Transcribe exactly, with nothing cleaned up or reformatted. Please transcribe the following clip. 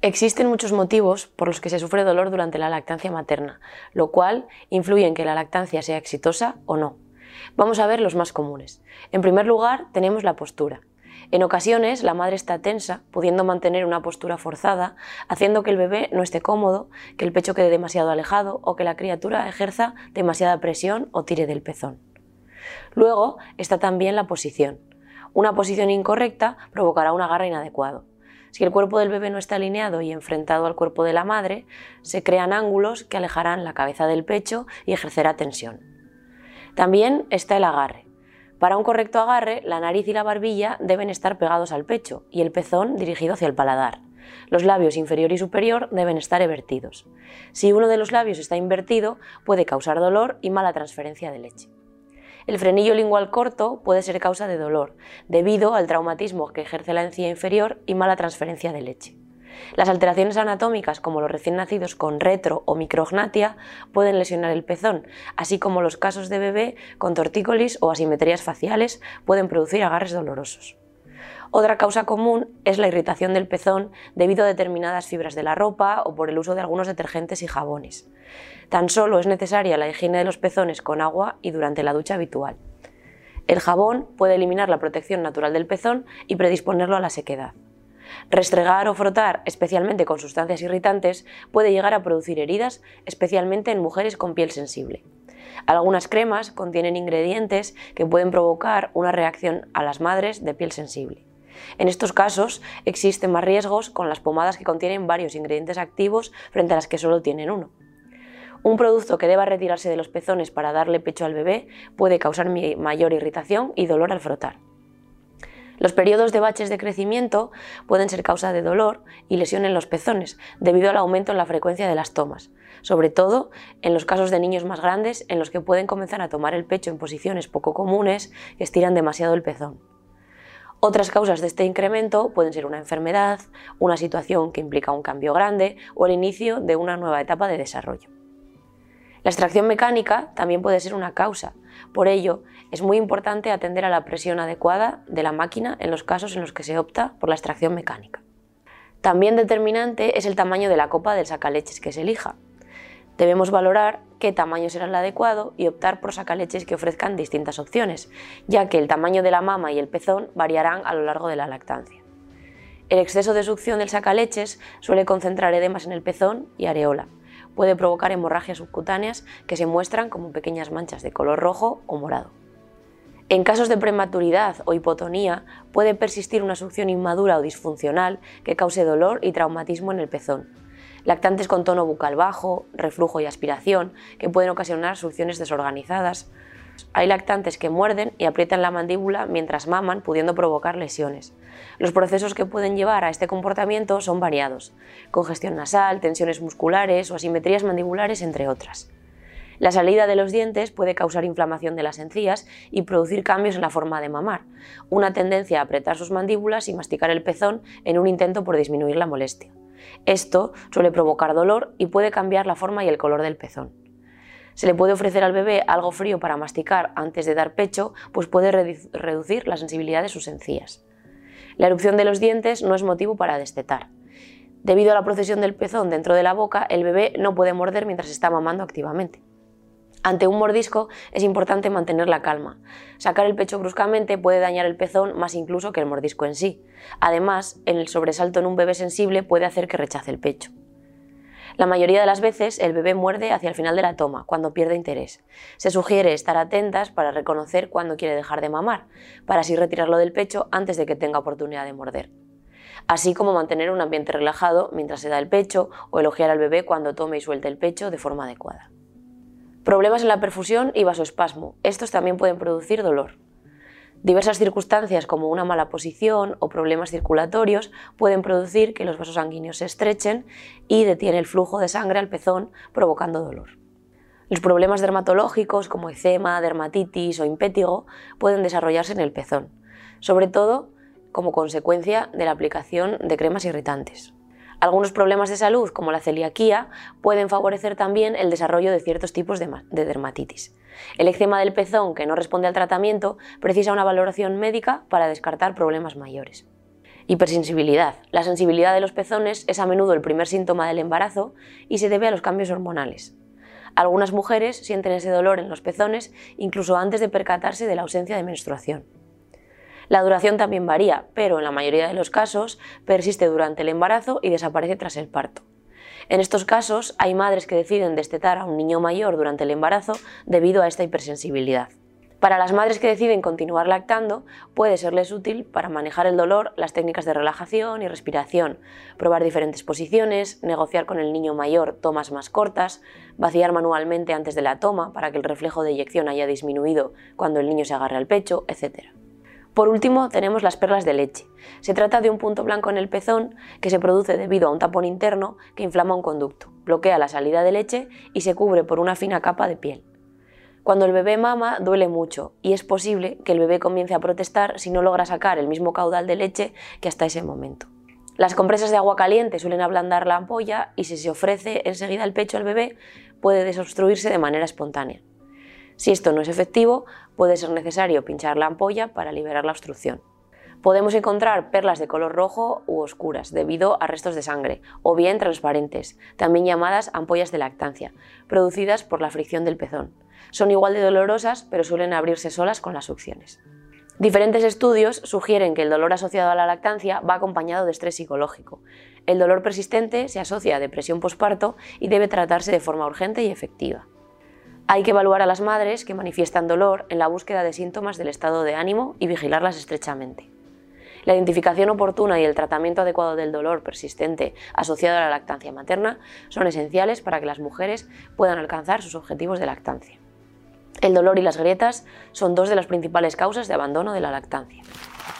Existen muchos motivos por los que se sufre dolor durante la lactancia materna, lo cual influye en que la lactancia sea exitosa o no. Vamos a ver los más comunes. En primer lugar, tenemos la postura. En ocasiones, la madre está tensa, pudiendo mantener una postura forzada, haciendo que el bebé no esté cómodo, que el pecho quede demasiado alejado o que la criatura ejerza demasiada presión o tire del pezón. Luego está también la posición. Una posición incorrecta provocará un agarre inadecuado. Si el cuerpo del bebé no está alineado y enfrentado al cuerpo de la madre, se crean ángulos que alejarán la cabeza del pecho y ejercerá tensión. También está el agarre. Para un correcto agarre, la nariz y la barbilla deben estar pegados al pecho y el pezón dirigido hacia el paladar. Los labios inferior y superior deben estar evertidos. Si uno de los labios está invertido, puede causar dolor y mala transferencia de leche. El frenillo lingual corto puede ser causa de dolor, debido al traumatismo que ejerce la encía inferior y mala transferencia de leche. Las alteraciones anatómicas, como los recién nacidos con retro o micrognatia, pueden lesionar el pezón, así como los casos de bebé con tortícolis o asimetrías faciales pueden producir agarres dolorosos. Otra causa común es la irritación del pezón debido a determinadas fibras de la ropa o por el uso de algunos detergentes y jabones. Tan solo es necesaria la higiene de los pezones con agua y durante la ducha habitual. El jabón puede eliminar la protección natural del pezón y predisponerlo a la sequedad. Restregar o frotar, especialmente con sustancias irritantes, puede llegar a producir heridas, especialmente en mujeres con piel sensible. Algunas cremas contienen ingredientes que pueden provocar una reacción a las madres de piel sensible. En estos casos existen más riesgos con las pomadas que contienen varios ingredientes activos frente a las que solo tienen uno. Un producto que deba retirarse de los pezones para darle pecho al bebé puede causar mayor irritación y dolor al frotar. Los periodos de baches de crecimiento pueden ser causa de dolor y lesión en los pezones debido al aumento en la frecuencia de las tomas, sobre todo en los casos de niños más grandes en los que pueden comenzar a tomar el pecho en posiciones poco comunes que estiran demasiado el pezón. Otras causas de este incremento pueden ser una enfermedad, una situación que implica un cambio grande o el inicio de una nueva etapa de desarrollo. La extracción mecánica también puede ser una causa, por ello es muy importante atender a la presión adecuada de la máquina en los casos en los que se opta por la extracción mecánica. También determinante es el tamaño de la copa del sacaleches que se elija. Debemos valorar qué tamaño será el adecuado y optar por sacaleches que ofrezcan distintas opciones, ya que el tamaño de la mama y el pezón variarán a lo largo de la lactancia. El exceso de succión del sacaleches suele concentrar edemas en el pezón y areola. Puede provocar hemorragias subcutáneas que se muestran como pequeñas manchas de color rojo o morado. En casos de prematuridad o hipotonía puede persistir una succión inmadura o disfuncional que cause dolor y traumatismo en el pezón. Lactantes con tono bucal bajo, reflujo y aspiración que pueden ocasionar succiones desorganizadas. Hay lactantes que muerden y aprietan la mandíbula mientras maman, pudiendo provocar lesiones. Los procesos que pueden llevar a este comportamiento son variados: congestión nasal, tensiones musculares o asimetrías mandibulares, entre otras. La salida de los dientes puede causar inflamación de las encías y producir cambios en la forma de mamar, una tendencia a apretar sus mandíbulas y masticar el pezón en un intento por disminuir la molestia. Esto suele provocar dolor y puede cambiar la forma y el color del pezón. Se le puede ofrecer al bebé algo frío para masticar antes de dar pecho, pues puede reducir la sensibilidad de sus encías. La erupción de los dientes no es motivo para destetar. Debido a la procesión del pezón dentro de la boca, el bebé no puede morder mientras está mamando activamente. Ante un mordisco es importante mantener la calma. Sacar el pecho bruscamente puede dañar el pezón más incluso que el mordisco en sí. Además, el sobresalto en un bebé sensible puede hacer que rechace el pecho. La mayoría de las veces el bebé muerde hacia el final de la toma, cuando pierde interés. Se sugiere estar atentas para reconocer cuándo quiere dejar de mamar, para así retirarlo del pecho antes de que tenga oportunidad de morder. Así como mantener un ambiente relajado mientras se da el pecho o elogiar al bebé cuando tome y suelte el pecho de forma adecuada. Problemas en la perfusión y vasoespasmo. Estos también pueden producir dolor. Diversas circunstancias como una mala posición o problemas circulatorios pueden producir que los vasos sanguíneos se estrechen y detiene el flujo de sangre al pezón, provocando dolor. Los problemas dermatológicos como eczema, dermatitis o impétigo pueden desarrollarse en el pezón, sobre todo como consecuencia de la aplicación de cremas irritantes. Algunos problemas de salud, como la celiaquía, pueden favorecer también el desarrollo de ciertos tipos de, de dermatitis. El eczema del pezón que no responde al tratamiento precisa una valoración médica para descartar problemas mayores. Hipersensibilidad. La sensibilidad de los pezones es a menudo el primer síntoma del embarazo y se debe a los cambios hormonales. Algunas mujeres sienten ese dolor en los pezones incluso antes de percatarse de la ausencia de menstruación. La duración también varía, pero en la mayoría de los casos persiste durante el embarazo y desaparece tras el parto. En estos casos hay madres que deciden destetar a un niño mayor durante el embarazo debido a esta hipersensibilidad. Para las madres que deciden continuar lactando, puede serles útil para manejar el dolor las técnicas de relajación y respiración, probar diferentes posiciones, negociar con el niño mayor tomas más cortas, vaciar manualmente antes de la toma para que el reflejo de eyección haya disminuido cuando el niño se agarre al pecho, etcétera. Por último, tenemos las perlas de leche. Se trata de un punto blanco en el pezón que se produce debido a un tapón interno que inflama un conducto, bloquea la salida de leche y se cubre por una fina capa de piel. Cuando el bebé mama duele mucho y es posible que el bebé comience a protestar si no logra sacar el mismo caudal de leche que hasta ese momento. Las compresas de agua caliente suelen ablandar la ampolla y si se ofrece enseguida el pecho al bebé puede desobstruirse de manera espontánea. Si esto no es efectivo, puede ser necesario pinchar la ampolla para liberar la obstrucción. Podemos encontrar perlas de color rojo u oscuras debido a restos de sangre, o bien transparentes, también llamadas ampollas de lactancia, producidas por la fricción del pezón. Son igual de dolorosas, pero suelen abrirse solas con las succiones. Diferentes estudios sugieren que el dolor asociado a la lactancia va acompañado de estrés psicológico. El dolor persistente se asocia a depresión posparto y debe tratarse de forma urgente y efectiva. Hay que evaluar a las madres que manifiestan dolor en la búsqueda de síntomas del estado de ánimo y vigilarlas estrechamente. La identificación oportuna y el tratamiento adecuado del dolor persistente asociado a la lactancia materna son esenciales para que las mujeres puedan alcanzar sus objetivos de lactancia. El dolor y las grietas son dos de las principales causas de abandono de la lactancia.